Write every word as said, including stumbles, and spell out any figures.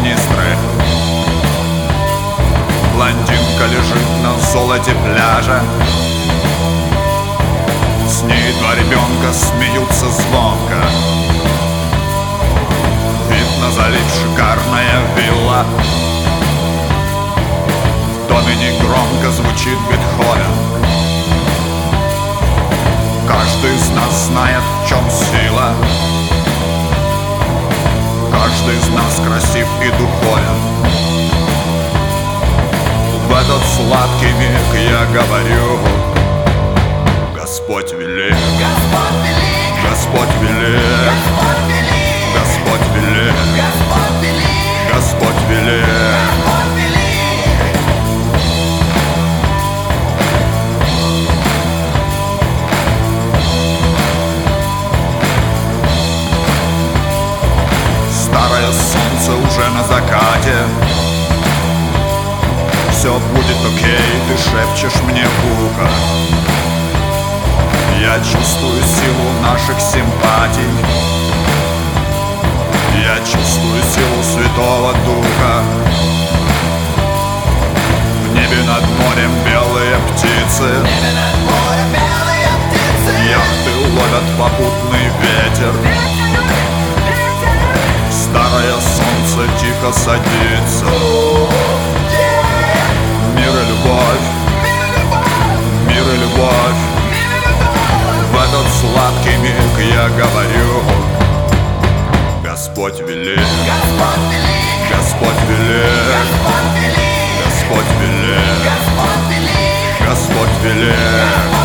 министры. Блондинка лежит на золоте пляжа, с ней два ребенка смеются звонко. Вид на залив, шикарная вилла. В доме негромко звучит Бетховен. Каждый из нас знает, в чем сила. Каждый из нас красив и духовен. В этот сладкий миг я говорю: Господь велик, Господь велик, Господь велик, Господь велик, Господь велик, Господь велик, Господь велик. Господь велик. Старое солнце уже на закате. Все будет окей, ты шепчешь мне в ухо. Я чувствую силу наших симпатий. Я чувствую силу Святого Духа. В небе над морем белые птицы, Небе над морем белые птицы. яхты ловят попутный ветер. Старое солнце тихо садится. Мир и любовь, мир и любовь. В этот сладкий миг я говорю: Господь велик, Господь велик, Господь велик, Господь велик, Господь велик, Господь велик, Господь велик.